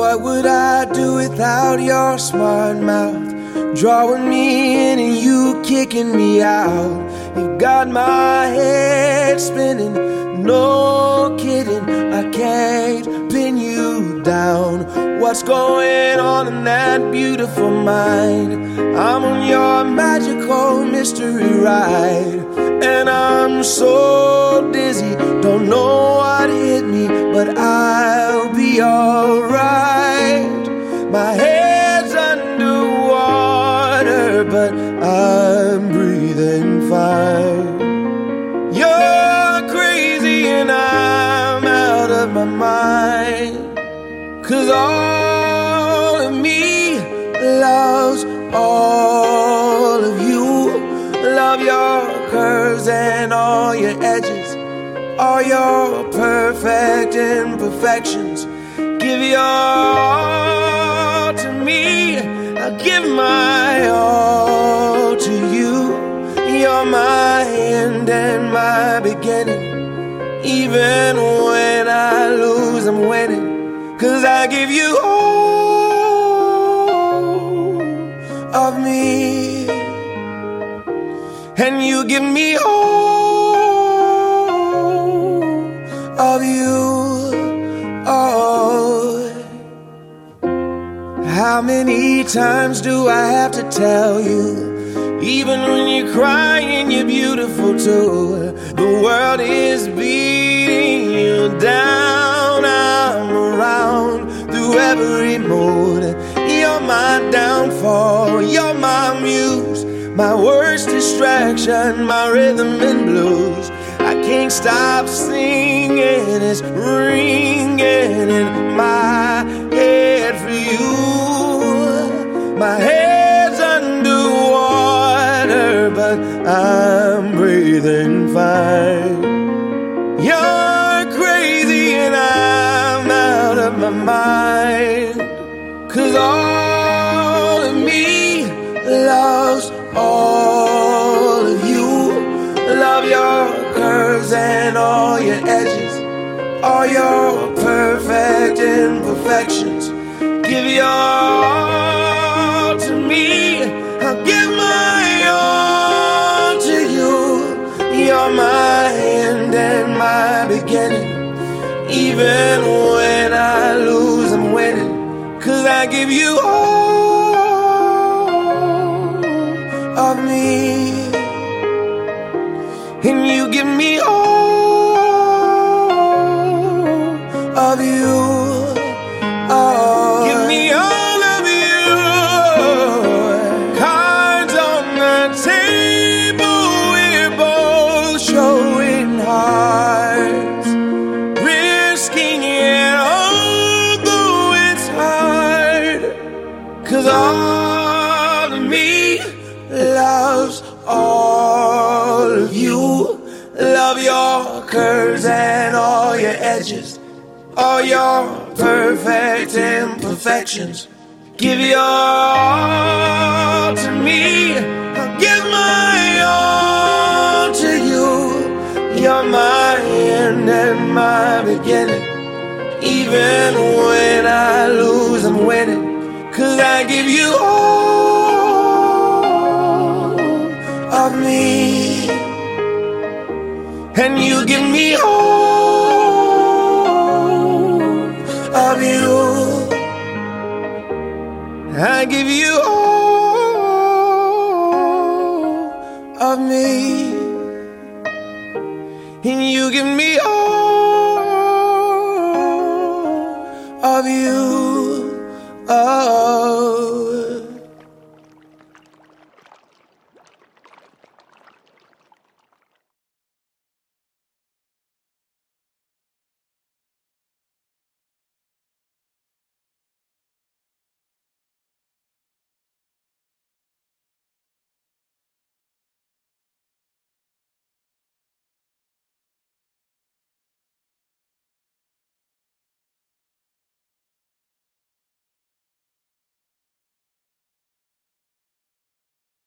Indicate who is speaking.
Speaker 1: What would I do without your smart mouth? Drawing me in and you kicking me out. You got my head spinning, no kidding. I can't pin you down. What's going on in that beautiful mind? I'm on your magical mystery ride, and I'm so dizzy, don't know what hit me, but I'll be alright. My head's underwater, but I'm breathing fine. You're crazy and I'm out of my mind, 'cause all of me loves all of you. Love your curves and all your edges, all your perfect imperfections. Give your all to me, I'll give my all to you. You're my end and my beginning. Even when I lose, I'm winning, 'cause I give you all of me, and you give me all of you. Oh, how many times do I have to tell you? Even when you're crying, you're beautiful too. The world is beating you down. I'm around through every mood. You're my downfall, you're my muse, my worst distraction, my rhythm and blues. I can't stop singing, it's ringing in my head for you. My head's underwater, but I'm breathing fine. You're crazy and I'm out of my mind, 'cause all of me loves all of you. Love your curves and all your edges, all your perfect imperfections. Give your all to me, I'll give my all to you. You're my end and my beginning. Even when I lose, I'm winning, 'cause I give you all of me, and you give me all of you. Oh, give me all of you. Cards on the table, we're both showing hearts, risking it although it's hard, 'cause all of me loves all of you. Love your curves and all your edges, all your perfect imperfections. Give your all to me, I'll give my all to you. You're my end and my beginning. Even when I lose, I'm winning, 'cause I give you all of me, and you give me all of you. I give you all of me, and you give me all of you. Oh.